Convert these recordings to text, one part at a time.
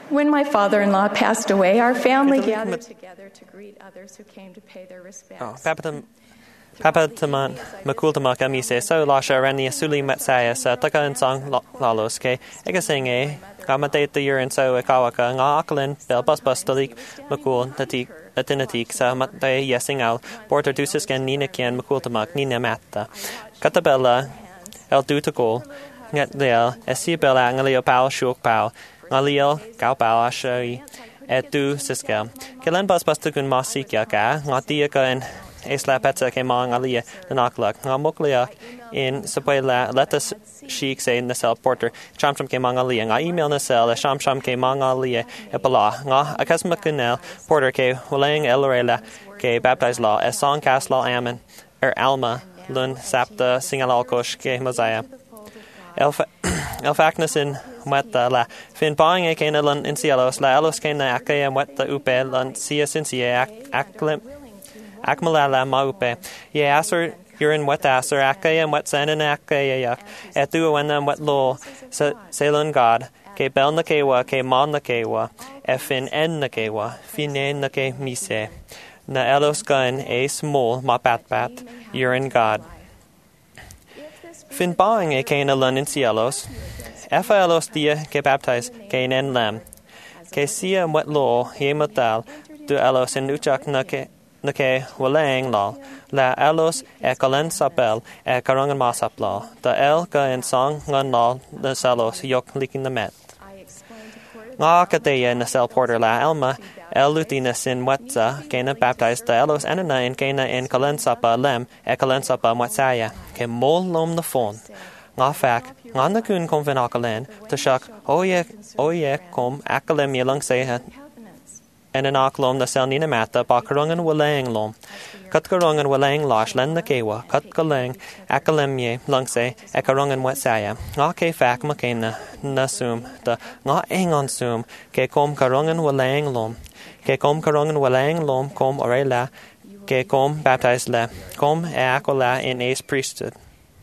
When my father-in-law passed away, our family gathered together to greet others who came to pay their respects. Papa taman makultamak ami se so lasha rani asuli matsaya sa taka and song lalos ke egasinge kamate the year and so kawaka nga aklin bel bus talik makul atinatik sa matay yesing al porter dusis can nina kian makultamak nina matta katabella el dutakol ngat lel esi bela ngalio pal shuk pal ngalio gao pal ashari etu siska kilan bus tukun masikia ka ngatia ka en Isla petsa ke mang alia naklak ngamokliak in sapoila letas sheik say na cell porter chamcham ke mang alia nga email na cell chamcham ke mang alia epala nga akasma kunel porter ke walang elrela ke baptized law a song cast law amen alma lun sapta singalalkosh ke mosiah elfaknas in wetta la fin bang e kena lun in cielos la elos kena akaya wetta upe lun cia sincie aklim Akmalala maupe. Ye asur yurin wet asur akaya wet sanan akaya yak. Etu wenam wet law selun God. Ke bel na kewa ke mon na kewa. Efin en na kewa. Finen na ke mise. Na elos gun a small ma bat yurin God. Fin bang e kena lun in cielos. Efa elos dia ke baptize ke nen lam. Ke sia wet law ye matal du elos in uchak na ke Nake walang law la alos kalen sapel karangan masap law the el ka en song ngan law the salos yok liking the met nga kateya na sel porter la alma el lutina sin wetza kena baptized the elos anana en kena en kalen sapa lem kalen sapa matsaya ke mol lom the phone nga fak nga na kun konven akalen to shak oye kom akalem yelang say en an aklom na sel nina mata ba karangan walang lom. Kat karangan walang lash len na kewa, kat kalang akalemye langse karangan wetsaya. Nga ke fak makena na sum, da nga engon sum, ke kom karangan walang lom. Ke kom karangan walang lom, kom orela, ke kom baptized le, kom akola in ace priesthood.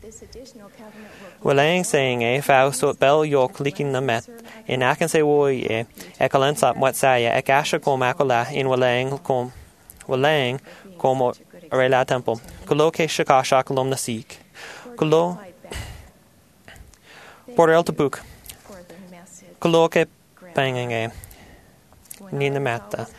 Walang saying fau so bel yok liking na met. In akan se woye ekalensap watsaya ekasha kom akola in walang kom orela temple. Kulo ke shakasha kolom na sik. Kulo porel tabuk. Kulo ke banging nina mata.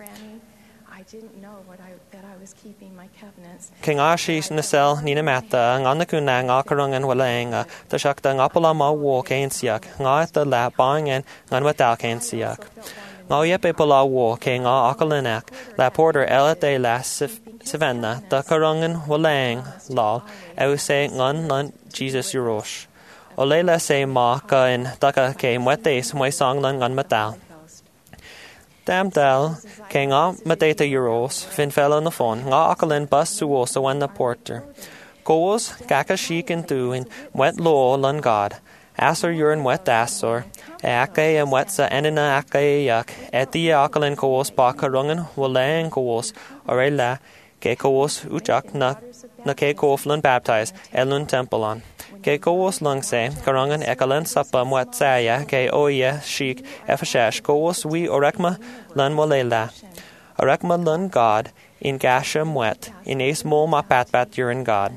King Ashis Nasel Nina Mata, Nganakuna, Ngakarangan Walang, the Shakta Ngapala Ma War Kain Siak, Nga the La Bang and Nganwatal Kain Siak. Nga Yepe Pala War King Akalanak, La Porter Ella de la Savannah, the Karangan Walang, Lal, Ause Ngan Jesus Urosh. Olela Se Ma Ka in Daka came wet days, my song Lan Nganmatal. Dam dal, ke nga mateta euros, fin fell on the phone, nga akalin bus suo so when the porter. Goes, gaka sheik and do in wet law lun God. Asor urine wet asor, ake and wet sa enina ake yak, eti akalin koos baka rungan, walang koos, orela, ke koos uchak na ke kooflun baptize, elun tempelon. Ke koos lung se, karangan ekalan sapa mwat saya, ke oye sheik efashash, koos we orekma lun walela. Orekma lun God, in gasha mwet, in ace mol ma pat yurin God.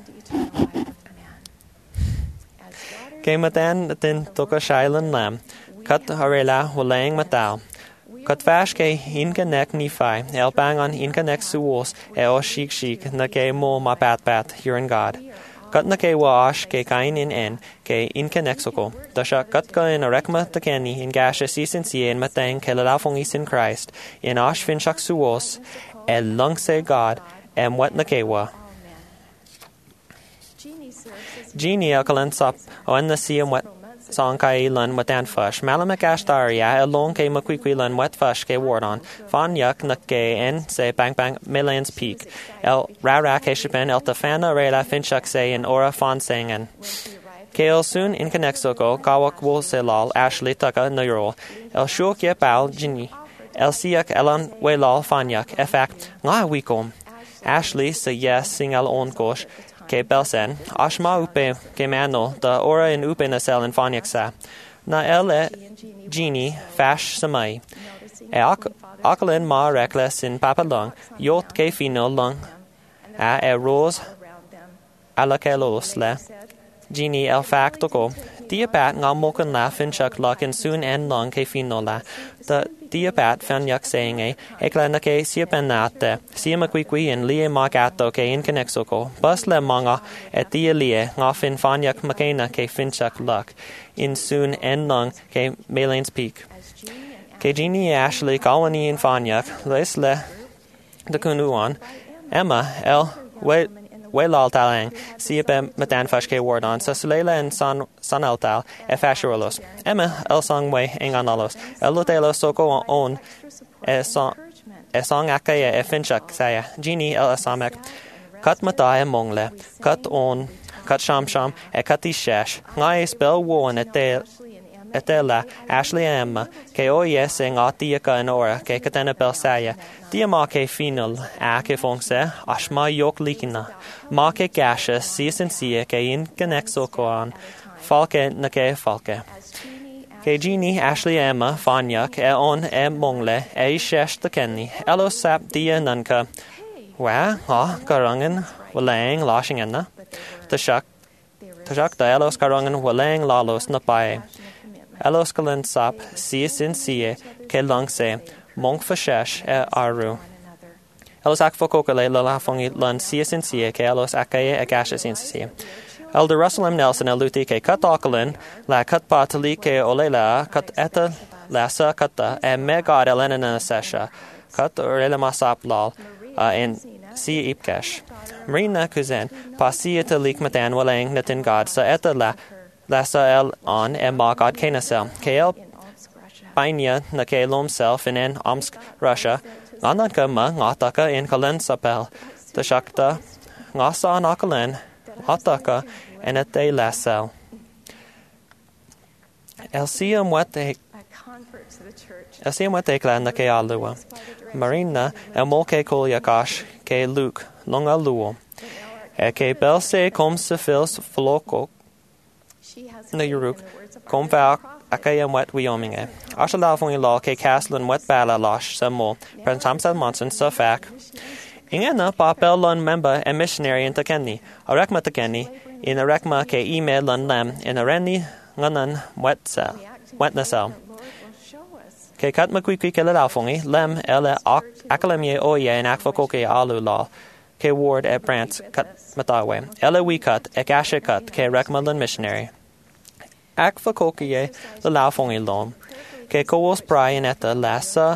Ke matan tin toka shailan lam, kat harela walang matal. Kat fash ke inka nek nifai, el bang on inka nek suos, o sheik, na ke mol ma pat yurin God. Kat na ke wash ke kain in en, ke inka nexoko. Dasha kat ka in arekma takeni in gasha sisin sien matang ke lalafong isin Christ, in ash fin shak suos, el lungse God, em wet na kewa. Genie alkalan sap, o en na siyam wet song kai lun matan fush. Malamak ashtaria, along ke makwikwi lun wet fush ke wardon. Fan yak na ke en se bang Milan's peak. El rara ke shipen el tafana rela finchak se in ora fan sengen. Kale soon in connexoko, kawak wol selal, Ashley taka neuro. El shuk ye pal genie. El siak elan welal fanyak, efak, nga wikom. Ashley se yes sing el onkosh. Ke belsen, ashma upe ke mano, da ora in upe na sel in fanyak sa. na el Jeannie fash samai. Akalin ma rekla sin papa long, yot ke fino long, a rose alakelos le. Jeannie el fact go. Dia bat nga mokan la fin chak lak in soon en long ke fino la. The dia bat fan yak saying ekla na ke sia penate, sia makwi in lie magato ke in connexoko. Bus le manga et dia lie nga fin fan yak makena ke fin chak lak in soon en long ke Malines Peak. Ke Jeannie Ashley Kalwani in fan yak, les le de kunuan, Emma el Wailal talang, siapa matan fash ke wardan, sa sulela en san altal, e fashirolos. Emma el song way enganalos, el lutelo soko on, e song akaya e finchak saya, Jeannie el asamek, kat mata e mongle, kat on, kat sham, e kat ishash, ngai spell won etela, Ashley Emma, ke o yes en atiaka en ora, ke katena bel saya, dia ma ke final, a ke fongse, ashma yok likina, ma ke gasha, sia ke in connexo koan, falke na ke falke. Ke Jeannie Ashley Emma, fanyak, e on e mongle, e shesh de kenny, elo sap dia nanka, wa, karangan, walang lashing enna, tashak da elos karangan walang lalos na pae. Elos kalin sap, sia ke langse, monk fashesh e aru. Elos akfokokale lalafongi lan sia ke elos akaye agasha sinsia. Elder Russell M. Nelson eluti ke kat akalin, la kat patali ke olela, kat eta lasa kata, e megad elenana sesha, kat urela masap lal, en sia ipkesh. Marina kuzen, pasia talik matan walang natin god sa eta lasa el on e magad kenasel, ke el Painia na ke lomself in Omsk, Russia, ananka ma ngataka in Kalen sapel, the shakta, ngasa anakalen, ataka, and at de lasel. Elsia mwete klan na ke alua. Marina el molke kolyakash ke Luke, longa luo. E ke belse kom se fils floko na yuruk, kom va akaya wet Wyoming. Ashala fong law ke castlin wet bala losh sa mo, pren tamsel monson sa fak. Ingena pa lun member and missionary in Takeni, a rekma Takeni, in a rekma ke email lun lem, in a reni nganan wet nasel. Ke kat makwi ke la fongi, lem ele akalemye oye in akfokoke alu law, ke ward at Brant kat matawe, ele we cut, e gashe cut, ke rekma lun missionary. Akfokoke la lafongi lom, ke koos Brian etta lasa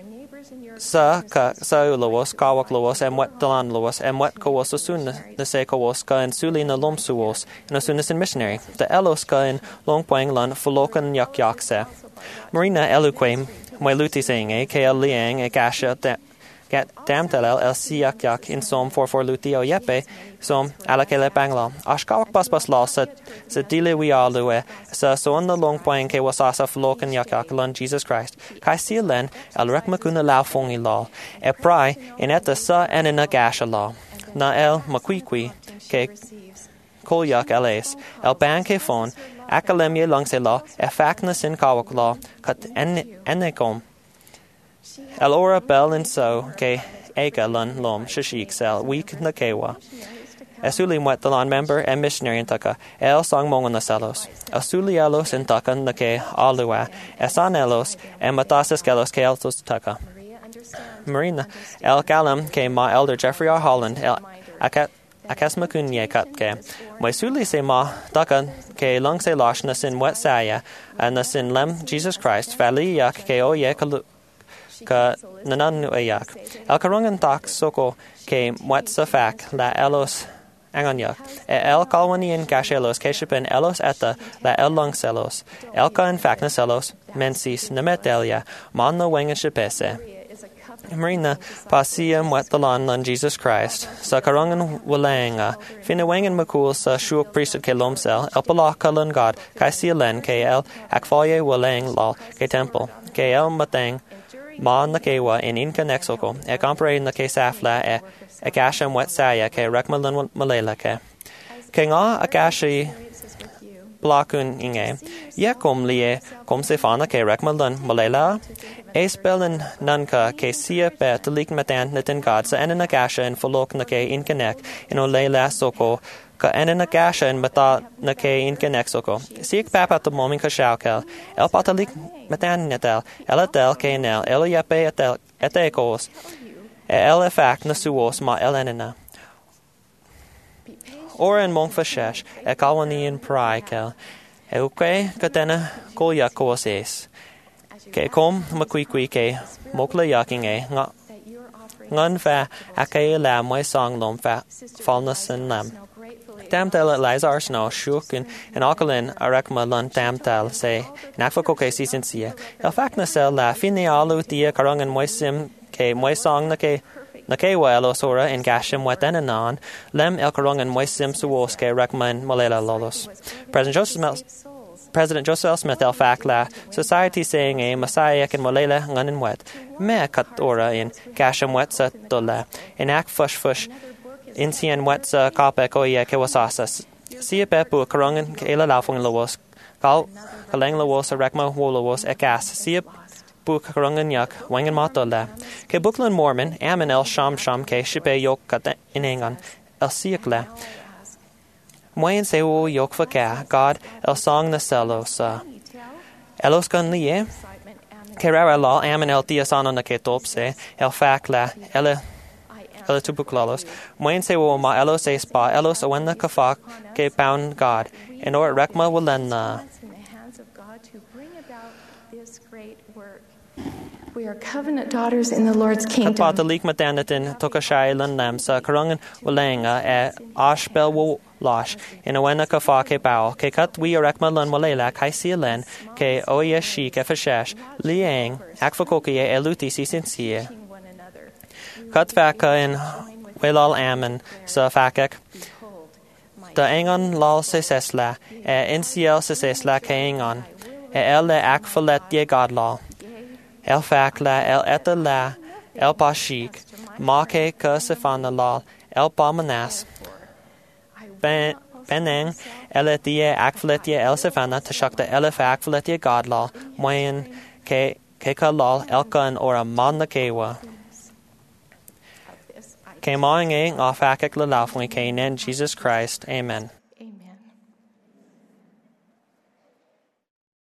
sa ulos, kawak los, and wet dalan los, and wet koos asun the se koos ka and suli na lom suos, and asunas in missionary. The elos ka in longpoing lan folokan yak se. Marina eluquem, my luti saying ke el liang e gasha get damtelel el siak in som 44 luti o yepe, som alakele bangla. Ashkawak bas la sa dile we alue, sa son the longpoing ke wasasa folokan yak lan Jesus Christ. Kai si len el rekmakuna la fongi law, e prai in eta sa en in a gasha law. Na el makwi ke kolyak eles, el ban ke fon, akalemye langse law, e fakna sin kawak law, kat enekom. El ora bel in so, ke ega lun lom, shashik sel, week na kewa. Esuli mwet the lan member and missionary in taka, el song mongon na selos. Esuli elos in taka na ke alua, esan elos, and matasas kelos ke eltos taka. Marina, el galam ke ma elder Jeffrey R. Holland, el akasmakunye kat ke. Moi suli se ma taka ke long se lash na sin wet saya, and na sin lem Jesus Christ, fali yak ke oye kalu. Ka nanan ayak. El karungan tak soko ke mwet sa fak la elos anganyak. E el kalwani in gashelos keshipen elos eta la el longselos. Elka in fakna selos mensis nametelia man no wengan shipese. Marina pasia mwet the lan Jesus Christ. Sa karungan walanga. Fina wengan makul sa shuok priesthood ke lomsel. El palaka lun God. Kai len ke el akfalye walang lal ke temple. Ke el matang. Ma na kewa in inka nexoko, e compare na ke safla e akasham wet saya ke rekmalun malela ke. Ke nga akashi blacún inge. Ia com lie com se fana ke rekmalun malela. Spellin nunca ke sia pe talik matan natin God sa enana gasha in folok na ke inkanek in o leila soko ka enana gasha in mata na ke inkanek soko. Siik papa to momin ka shaukel. El patalik matan netel. El atel ke nel. El yape atel etekos. El efak na suos ma el enana. Oren mong fashesh e kawani in praikel. E uke katena kolya koses. Ke kom makui ke mokla yaking ngan fa ake la moi song lom fa falness and lam. Tamtel Lazar snow shukin and akalin arakma lun tamtel say nakfako ke season sia. El fakna sel la fine alu tia karangan moi sim ke moi song na ke welo sora in gashim weten anon lem el karangan moi sim suos ke rakman malela lolos. President Joseph L. Smith el fakla society saying a messiah can malela nganin wet me kat ora in gashim wet sa dola in ak fush Insian wet sa kapek o ia kewasasas. Sia pepu karangan kaila lafong lawos. Kaleng lawos a rekma wolawos ekas. Sia pu karangan yak wangan matola. Ke buklan Mormon amen el sham ke shipe yok kat inengan el siakla. Moyen se wo yok faka God el song na selos. Elos kan lie. Kerara law amen el tiasano na ke topse el fakla ele tubuklalos. Moyen se wo ma elos e spa elos awen na kafak ke pound God. In or rekma wulen na. We are covenant daughters in the Lord's kingdom. Katpatalik matanatin tokashailan lam sa karangan walenga e ashbel wo lash in awen na kafak ke pao ke kat we rekma lan walela kai silen ke oya shi ke fashash liang akfakoki e eluti sisinsia. Kat vaka in welal amen sa fakek. Da engon lal sesesla e NCL sesesla ke engon e el le akfalet ye godlaw. El fakla el etala el pashik ma ke ka sefana lal el pamanas. Beneng el etie akfalet ye el sefana tashakta el akfalet ye godlaw moyen ke ka lal el kan or a man na kewa. Ke maing e ngafakek la lafwing ke nen Jesus Christ. Amen.